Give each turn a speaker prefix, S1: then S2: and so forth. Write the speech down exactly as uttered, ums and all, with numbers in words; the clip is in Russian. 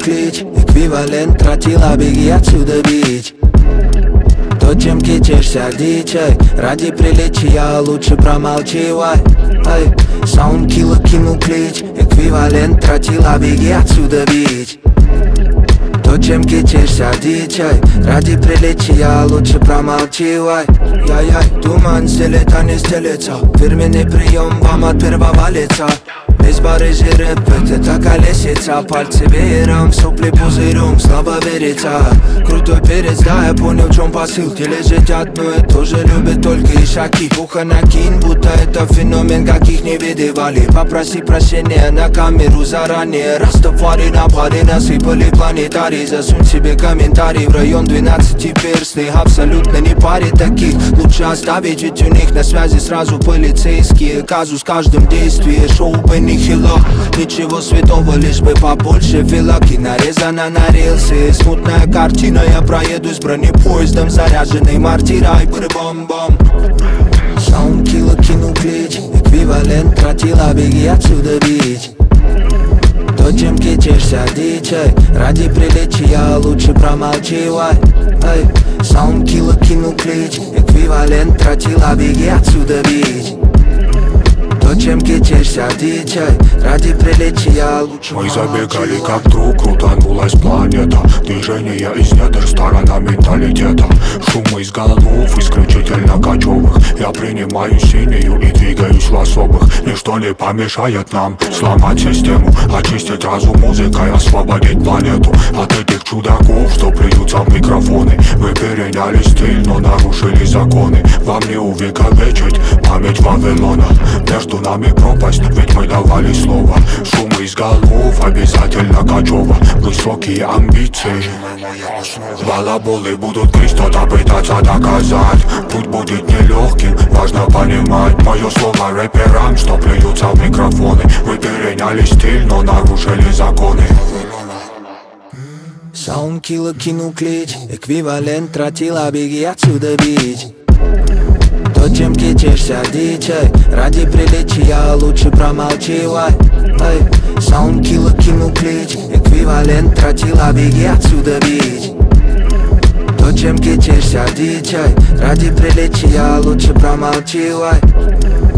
S1: клич, эквивалент тротила, беги отсюда, бич. То, чем кичишься, дичай, ради приличия лучше промалчивай. Ай, саундкиллер кинул клич, эквивалент тротила, беги отсюда, бич. То, чем кичишься, дичай, ради приличия лучше промалчивай. Яй-яй, туман стелет, а не стелется, фирменный прием вам от первого лица. Весь барыжий рэп, это колесица, пальцы веером, сопли пузырем, слабо верится. Крутой перец, да, я понял, в чем посыл. Тележить одно и то же любят только ишаки. Ухо накинь, будто это феномен, каких не видывали. Попроси прощения на камеру заранее. Растафари на паре насыпали планетарий. Засунь себе комментарий в район двенадцати перстных. Абсолютно не паре таких, лучше оставить, ведь у них на связи сразу полицейские. Казус в каждом действии, шоу Бенни Хило. Ничего святого, лишь бы побольше филаки. Нарезано на рельсы, смутная картина. Я проеду с бронепоездом, заряженный мортирой, бр-бом-бом. Саундкиллер кинул клич, эквивалент тротила, беги отсюда, бич. То, чем кичишься, дичай, ради приличия лучше промалчивай. Ай, саундкиллер кинул клич, эквивалент тротила, беги отсюда, бич. То, чем кичишься, дичай, ради приличия лучше.
S2: Мы забегали как друг, крутанулась планета. Движение из недр, сторона менталитета. Шум из голов, исключительно кочевых. Я принимаю синюю и двигаюсь в особых. Ничто не помешает нам сломать систему, очистить разум музыкой, освободить планету от этих чудаков, что плюются в микрофоны. Вы переняли стиль, но нарушили законы. Вам не увековечить память Вавилона. Между нами пропасть, ведь мы давали слово. Шум из голов, обязательно кочево. Высокие амбиции, балаболы будут грызть, кто-то пытаться доказать. Путь будет нелегким, важно понимать мое слово рэперам, что плюются в микрофоны. Вы переняли стиль, но нарушили законы.
S1: Саундкиллер кинул клич, эквивалент тротила, беги отсюда, бич. То, чем кичишься, дичай, ради приличия лучше промалчивай. Ай, саундкиллер кинул клич, эквивалент тротила, беги отсюда, бич. То, чем кичишься, дичай, ради приличия лучше промалчивай.